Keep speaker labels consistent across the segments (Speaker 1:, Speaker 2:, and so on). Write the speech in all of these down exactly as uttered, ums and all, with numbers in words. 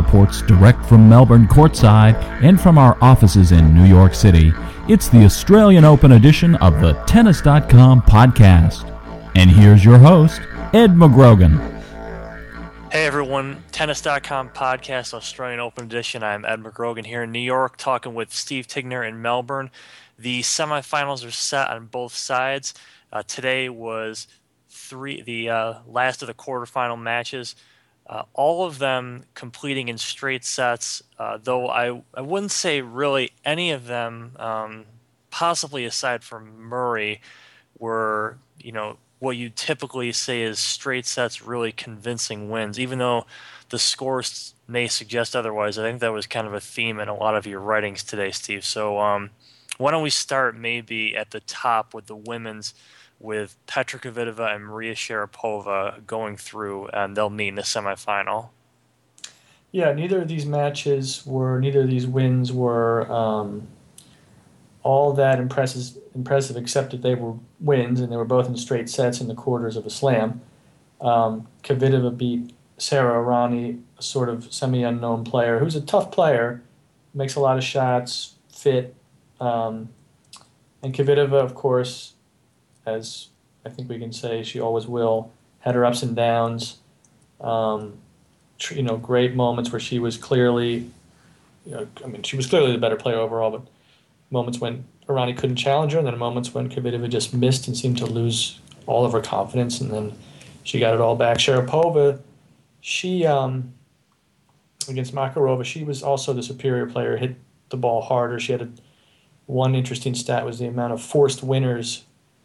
Speaker 1: reports direct from Melbourne courtside and from our offices in New York City. It's the Australian Open edition of the Tennis dot com podcast. And here's your host, Ed McGrogan.
Speaker 2: Hey everyone, Tennis dot com podcast, Australian Open edition. I'm Ed McGrogan here in New York, talking with Steve Tigner in Melbourne. The semifinals are set on both sides. Uh, today was three, the uh, last of the quarterfinal matches. Uh, all of them completing in straight sets, uh, though I, I wouldn't say really any of them, um, possibly aside from Murray, were, you know, what you typically say is straight sets, really convincing wins. Even though the scores may suggest otherwise, I think that was kind of a theme in a lot of your writings today, Steve. So um, why don't we start maybe at the top with the women's, with Petra Kvitova and Maria Sharapova going through, and they'll meet in the semifinal.
Speaker 3: Yeah, neither of these matches were, neither of these wins were um, all that impressive, impressive, except that they were wins, and they were both in straight sets in the quarters of a slam. Um, Kvitova beat Sara Errani, a sort of semi-unknown player, who's a tough player, makes a lot of shots, fit. Um, and Kvitova, of course, as I think we can say she always will, had her ups and downs. Um, tr- you know, great moments where she was clearly, you know, I mean, she was clearly the better player overall, but moments when Errani couldn't challenge her, and then moments when Kvitova just missed and seemed to lose all of her confidence, and then she got it all back. Sharapova, she, um, against Makarova, she was also the superior player, hit the ball harder. She had a, one interesting stat was the amount of forced winners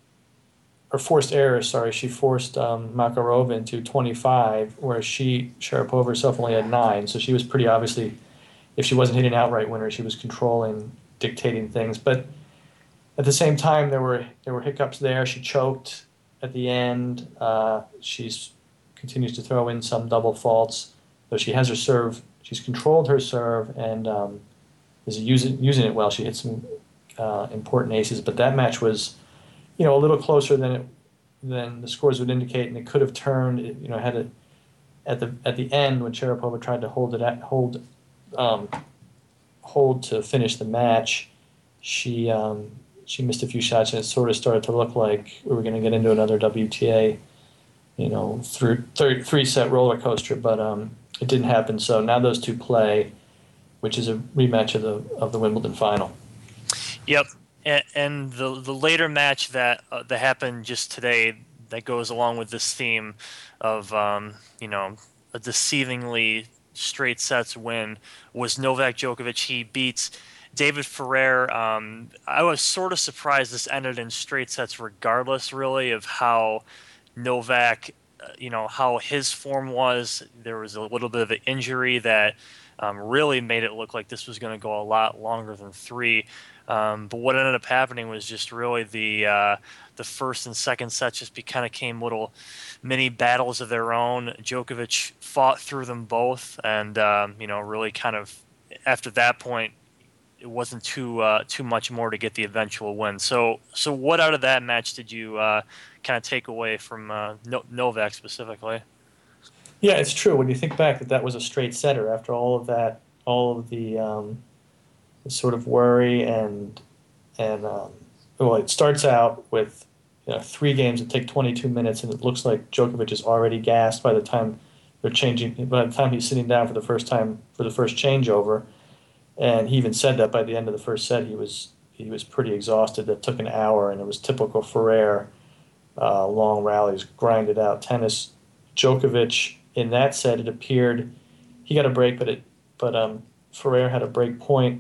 Speaker 3: or forced errors, sorry, she forced um, Makarova into twenty-five, whereas she, Sharapova herself, only had nine. So she was pretty obviously, if she wasn't hitting outright winners, she was controlling, dictating things. But at the same time, there were there were hiccups there. She choked at the end. Uh, she's continues to throw in some double faults, though she has her serve. She's controlled her serve and um, is using using it well. She hit some uh, important aces, but that match was, you know, a little closer than it than the scores would indicate, and it could have turned. It, you know, had it at the at the end when Sharapova tried to hold it at, hold um, hold to finish the match. She um, she missed a few shots, and it sort of started to look like we were going to get into another W T A, you know, through three, three set roller coaster. But um, it didn't happen. So now those two play, which is a rematch of the of the Wimbledon final.
Speaker 2: Yep. And the the later match that uh, that happened just today that goes along with this theme of um, you know, a deceivingly straight sets win was Novak Djokovic. He beats David Ferrer. Um, I was sort of surprised this ended in straight sets, regardless, really, of how Novak, uh, you know, how his form was. There was a little bit of an injury that um, really made it look like this was going to go a lot longer than three. Um, but what ended up happening was just really the uh, the first and second sets just be, kind of came little mini battles of their own. Djokovic fought through them both, and um, you know, really kind of after that point, it wasn't too uh, too much more to get the eventual win. So, so what out of that match did you uh, kind of take away from uh, no- Novak specifically?
Speaker 3: Yeah, it's true. When you think back that that was a straight setter after all of that, all of the um, sort of worry and and um, well, it starts out with, you know, three games that take twenty-two minutes, and it looks like Djokovic is already gassed by the time they're changing. By the time he's sitting down for the first time for the first changeover, and he even said that by the end of the first set he was he was pretty exhausted. That took an hour, and it was typical Ferrer, uh, long rallies, grinded out tennis. Djokovic in that set, it appeared he got a break, but it but um, Ferrer had a break point.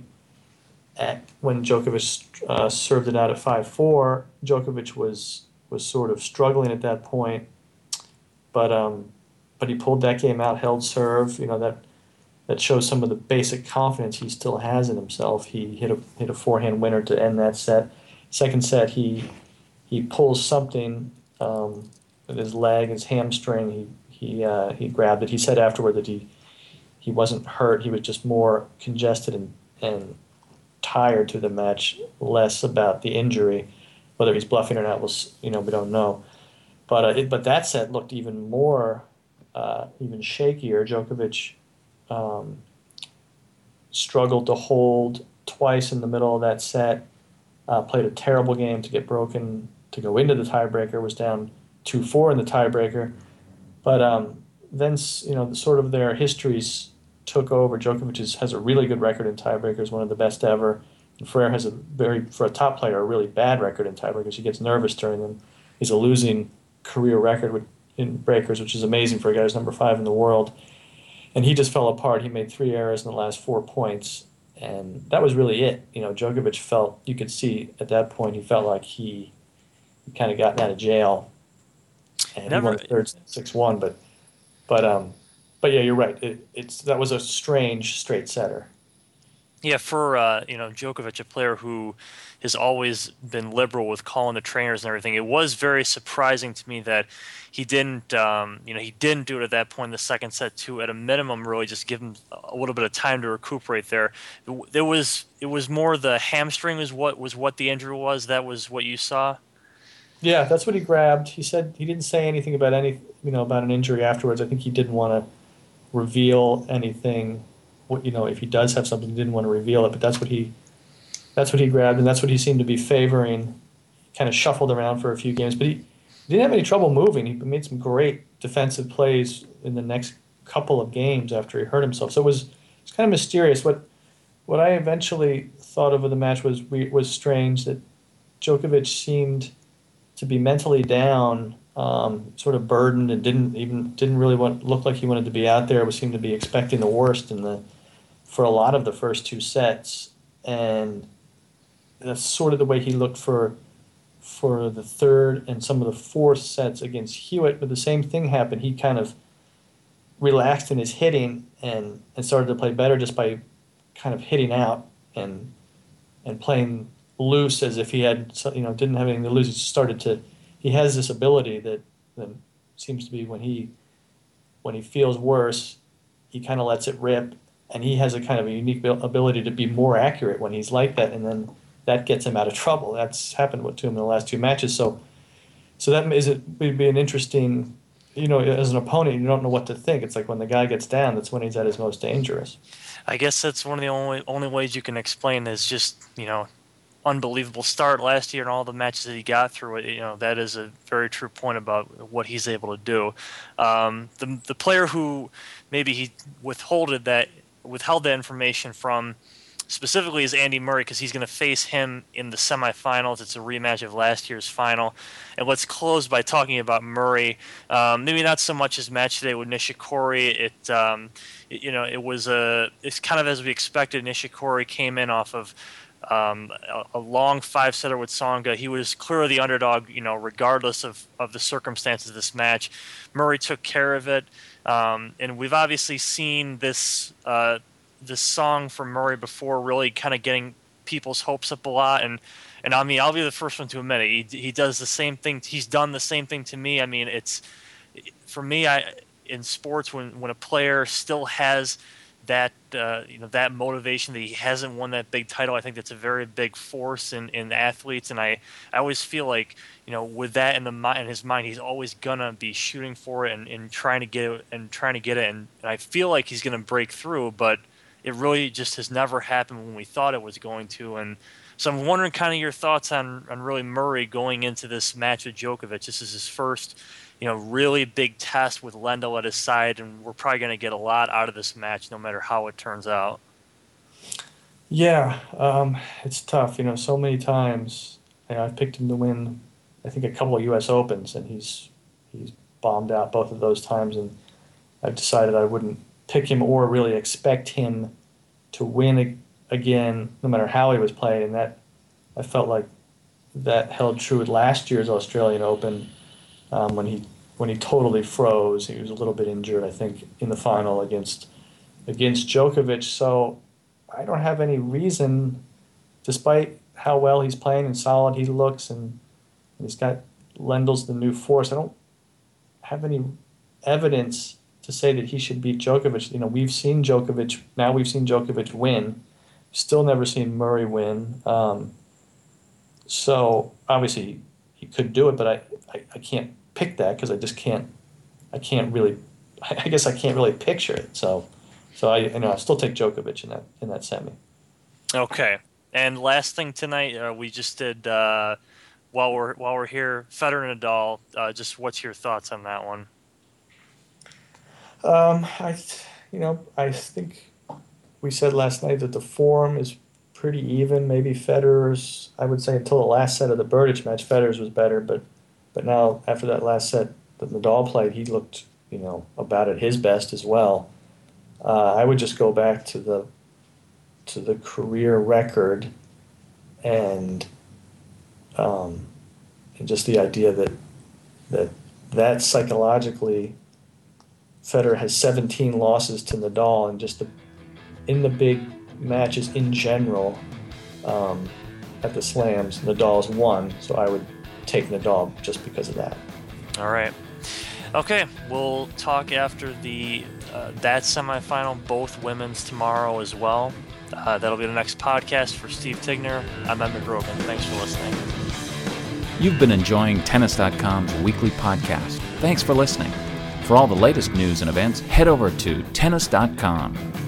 Speaker 3: At, when Djokovic uh, served it out at five four, Djokovic was was sort of struggling at that point, but um, but he pulled that game out, held serve. You know, that that shows some of the basic confidence he still has in himself. He hit a hit a forehand winner to end that set. Second set, he he pulls something um, with his leg, his hamstring. He he uh, he grabbed it. He said afterward that he he wasn't hurt. He was just more congested and and tired to the match, less about the injury. Whether he's bluffing or not, we'll, you know, we don't know. But uh, it, but that set looked even more, uh, even shakier. Djokovic um, struggled to hold twice in the middle of that set. Uh, played a terrible game to get broken to go into the tiebreaker. Was down two four in the tiebreaker, but um, then you know sort of their histories took over. Djokovic is, has a really good record in tiebreakers, one of the best ever. And Ferrer has a very, for a top player, a really bad record in tiebreakers. He gets nervous during them. He's a losing career record with, in breakers, which is amazing for a guy who's number five in the world. And he just fell apart. He made three errors in the last four points, and that was really it. You know, Djokovic felt, you could see at that point, he felt like he, he kind of gotten out of jail. And Never, he won the third six one, but but um but yeah, you're right. It, it's that was a strange straight setter.
Speaker 2: Yeah, for uh, you know Djokovic, a player who has always been liberal with calling the trainers and everything, it was very surprising to me that he didn't, um, you know, he didn't do it at that point in the second set to, at a minimum, really just give him a little bit of time to recuperate there. There was, it was more the hamstring was what was what the injury was. That was what you saw.
Speaker 3: Yeah, that's what he grabbed. He said he didn't say anything about any, you know, about an injury afterwards. I think he didn't want to reveal anything. What you know, if he does have something, he didn't want to reveal it. But that's what he, that's what he grabbed, and that's what he seemed to be favoring. Kind of shuffled around for a few games, but he, he didn't have any trouble moving. He made some great defensive plays in the next couple of games after he hurt himself. So it was it's kind of mysterious. What what I eventually thought of with the match was was strange that Djokovic seemed to be mentally down, um, sort of burdened, and didn't even didn't really want look like he wanted to be out there. Was seemed to be expecting the worst in the for a lot of the first two sets, and that's sort of the way he looked for for the third and some of the fourth sets against Hewitt. But the same thing happened. He kind of relaxed in his hitting and, and started to play better just by kind of hitting out and and playing loose as if he had, you know, didn't have anything to lose. He started to, he has this ability that, that seems to be when he when he feels worse, he kind of lets it rip, and he has a kind of a unique ability to be more accurate when he's like that, and then that gets him out of trouble. That's happened to him in the last two matches. So, so that is it would be an interesting, you know, as an opponent, you don't know what to think. It's like when the guy gets down, that's when he's at his most dangerous.
Speaker 2: I guess that's one of the only only ways you can explain is just, you know, unbelievable start last year and all the matches that he got through. You know, that is a very true point about what he's able to do. Um, the the player who maybe he withholded that withheld that information from specifically is Andy Murray, because he's going to face him in the semifinals. It's a rematch of last year's final. And let's close by talking about Murray. Um, maybe not so much his match today with Nishikori. It, um, it you know, it was a. It's kind of as we expected. Nishikori came in off of um, a, a long five-setter with Tsonga. He was clearly the underdog, you know, regardless of, of the circumstances of this match. Murray took care of it, um, and we've obviously seen this. Uh, this song from Murray before really kind of getting people's hopes up a lot. And, and I mean, I'll be the first one to admit it. He, he does the same thing. He's done the same thing to me. I mean, it's for me, I, in sports, when, when a player still has that, uh, you know, that motivation that he hasn't won that big title, I think that's a very big force in, in athletes. And I, I always feel like, you know, with that in the mind, in his mind, he's always gonna be shooting for it and, and trying to get it and trying to get it. And, and I feel like he's going to break through, but it really just has never happened when we thought it was going to. And so I'm wondering kind of your thoughts on, on really Murray going into this match with Djokovic. This is his first, you know, really big test with Lendl at his side, and we're probably going to get a lot out of this match no matter how it turns out.
Speaker 3: Yeah, um, it's tough. You know, so many times, you know, I've picked him to win, I think, a couple of U S Opens, and he's he's bombed out both of those times, and I've decided I wouldn't pick him or really expect him to win again, no matter how he was playing. And that, I felt like that held true at last year's Australian Open um, when he when he totally froze. He was a little bit injured, I think, in the final against against Djokovic. So I don't have any reason, despite how well he's playing and solid he looks, and he's got Lendl's the new force. I don't have any evidence to say that he should beat Djokovic. You know, we've seen Djokovic, now we've seen Djokovic win. Still never seen Murray win. Um, so obviously he could do it, but I, I, I can't pick that because I just can't, I can't really, I guess I can't really picture it. So So I, you know, I still take Djokovic in that in that semi.
Speaker 2: Okay. And last thing tonight, uh, we just did uh, while we're while we're here, Federer Nadal. Uh, just what's your thoughts on that one?
Speaker 3: Um, I, you know, I think we said last night that the form is pretty even. Maybe Federer's, I would say until the last set of the Berdych match, Federer's was better. But but now after that last set that Nadal played, he looked, you know, about at his best as well. Uh, I would just go back to the to the career record and um, and just the idea that that that psychologically Federer has seventeen losses to Nadal, and just the in the big matches in general um, at the slams, Nadal's won. So I would take Nadal just because of that.
Speaker 2: All right. Okay, we'll talk after the uh, that semifinal, both women's tomorrow as well. Uh, that'll be the next podcast for Steve Tigner. I'm Emmett Rogan. Thanks for listening.
Speaker 1: You've been enjoying Tennis dot com's weekly podcast. Thanks for listening. For all the latest news and events, head over to Tennis dot com.